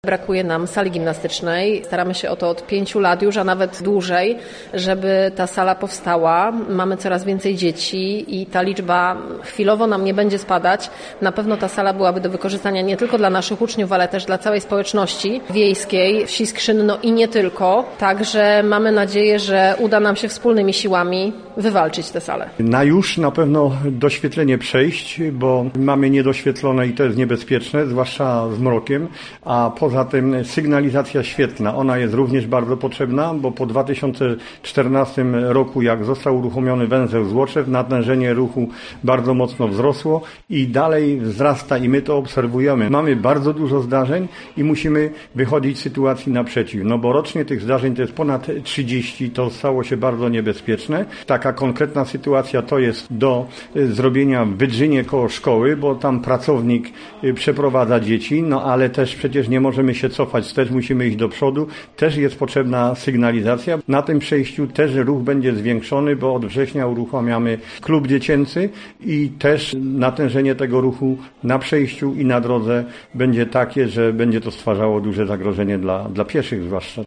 Brakuje nam sali gimnastycznej. Staramy się o to od 5 lat już, a nawet dłużej, żeby ta sala powstała. Mamy coraz więcej dzieci i ta liczba chwilowo nam nie będzie spadać. Na pewno ta sala byłaby do wykorzystania nie tylko dla naszych uczniów, ale też dla całej społeczności wiejskiej, wsi Skrzynno i nie tylko. Także mamy nadzieję, że uda nam się wspólnymi siłami wywalczyć tę salę. Na pewno doświetlenie przejść, bo mamy niedoświetlone i to jest niebezpieczne, zwłaszcza z mrokiem, a poza tym sygnalizacja świetlna, ona jest również bardzo potrzebna, bo po 2014 roku, jak został uruchomiony węzeł Złoczew, natężenie ruchu bardzo mocno wzrosło i dalej wzrasta i my to obserwujemy. Mamy bardzo dużo zdarzeń i musimy wychodzić z sytuacji naprzeciw, no bo rocznie tych zdarzeń to jest ponad 30, to stało się bardzo niebezpieczne. Taka konkretna sytuacja to jest do zrobienia w Wydrzynie koło szkoły, bo tam pracownik przeprowadza dzieci, no ale też przecież nie możemy się cofać, też musimy iść do przodu, też jest potrzebna sygnalizacja. Na tym przejściu też ruch będzie zwiększony, bo od września uruchamiamy klub dziecięcy i też natężenie tego ruchu na przejściu i na drodze będzie takie, że będzie to stwarzało duże zagrożenie dla pieszych zwłaszcza.